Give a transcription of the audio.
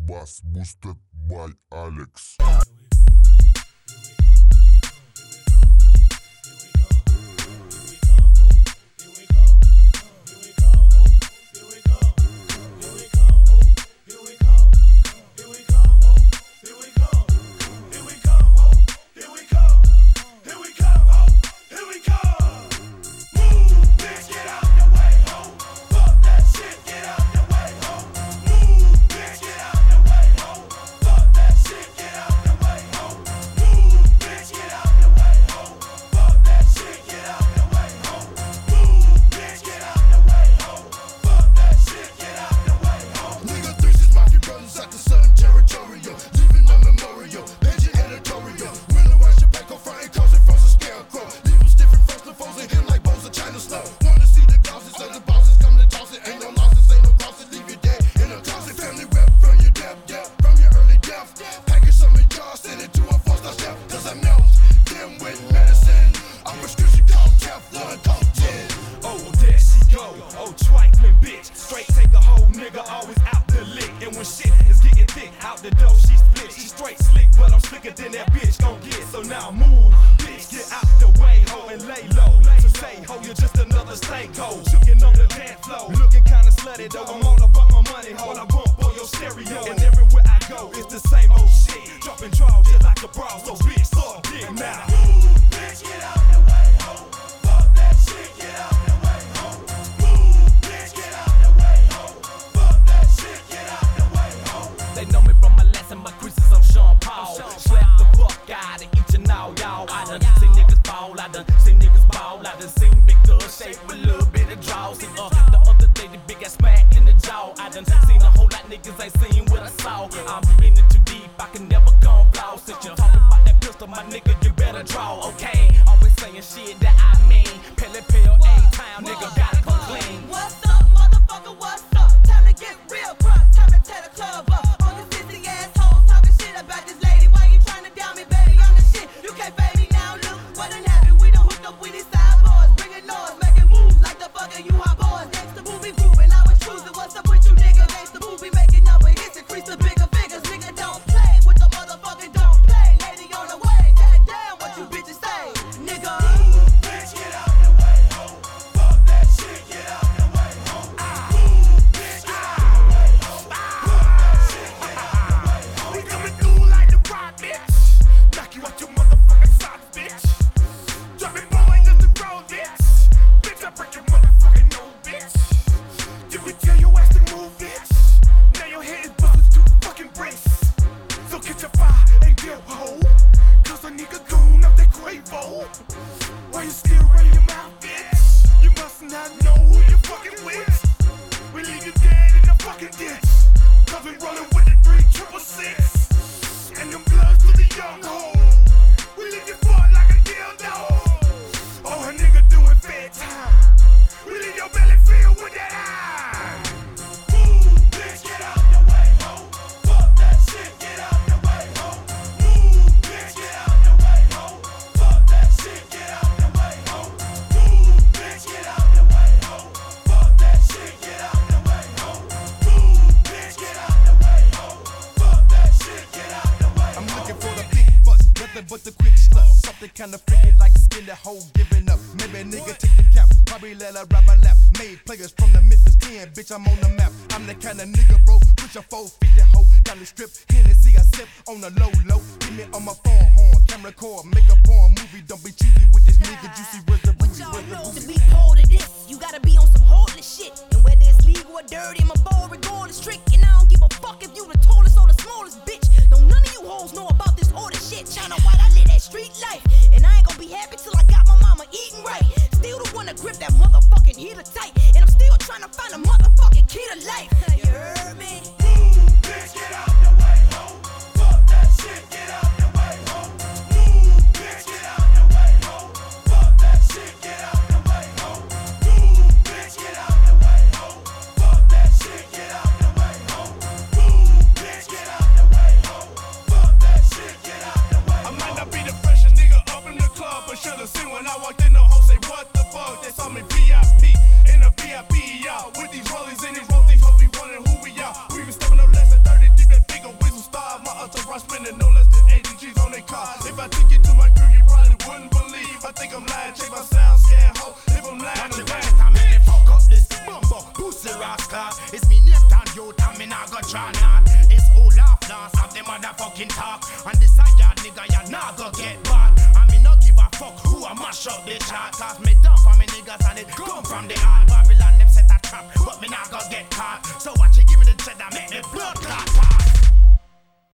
Bass boosted by Alex. Kinda freaky like skin that hoe giving up. Maybe a nigga take the cap, probably let her rap my lap. Made players from the Memphis 10, bitch, I'm on the map. I'm the kind of nigga, bro, push a 450 hoe down the strip. Hennessy, I sip on the low. Give me on my phone horn, camera cord, make a porn movie. Don't be cheesy with this nigga, juicy, where's the booty? But y'all know to be part of this, you gotta be on some heartless shit. And whether it's legal or dirty, my ball regardless trick. And I don't give a fuck if you the tallest or the smallest bitch. Don't none of you hoes know about this order shit. China white, I live that street life. And I ain't gonna be happy till I got my mama eating right. Still the one to grip that motherfucking heater tight. And I'm still trying to find a motherfucking key to life. You heard me? Move, bitch, get out the way, ho. Fuck that shit, get out the way, ho. Move, bitch, get out the way, ho. Fuck that shit, get out the way, ho. Move, bitch, get out the way, ho. Fuck that shit, get out the way, ho. check my sound scan, ho. If I'm lying, watch it, I make me fuck up this bumbo, pussy rascal. It's me name down youth and me nah go try not. It's all laugh dance of the motherfucking talk. And this a yard nigga, you nah go get back. And me no give a fuck who I mash up the chart. Cause me done for me niggas and it come from the heart. Babylon them set a trap, but me nah go get caught. So watch it, give me the cheddar, make the blood clot.